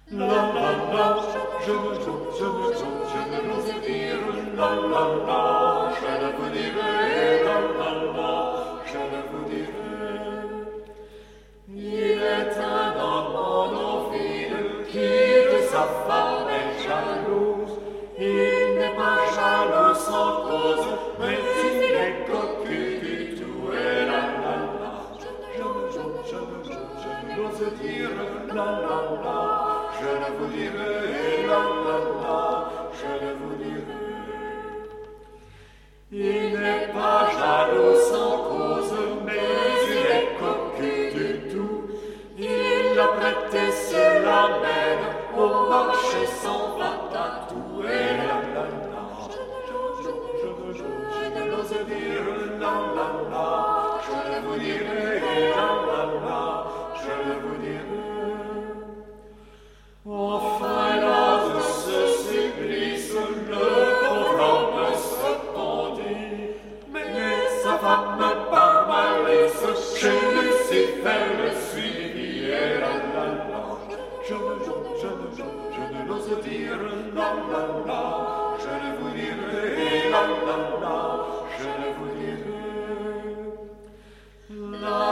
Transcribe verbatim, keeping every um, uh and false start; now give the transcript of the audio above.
La la la, je me trompe, je me trompe, je ne l'ose dire. La la la, je ne vous dirai. La la la, je ne vous dirai. Il est un homme monophile qui de sa femme est jalouse. Il n'est pas jaloux sans cause, mais il est cocu du tout. Et la la la, je ne, je ne, je ne, je ne l'ose dire. La la la. Je ne vous dirai, la la la, je ne vous dirai. Il n'est pas jaloux sans cause, mais il est cocu du tout. Il l'a prêté, se l'amène, au marché s'en va à tout. Et la la la, je, je, je, je, je ne l'ose dire, la la la, je ne vous dirai, la la la, je ne vous dirai. Enfin là de ce supplice, le pauvre homme se pendit, mais sa femme par malice chez Lucifer le suivit. Et la la la, je, je, je, je, je ne l'ose dire, la la la, je ne vous dirai, la la la, je ne vous dirai. La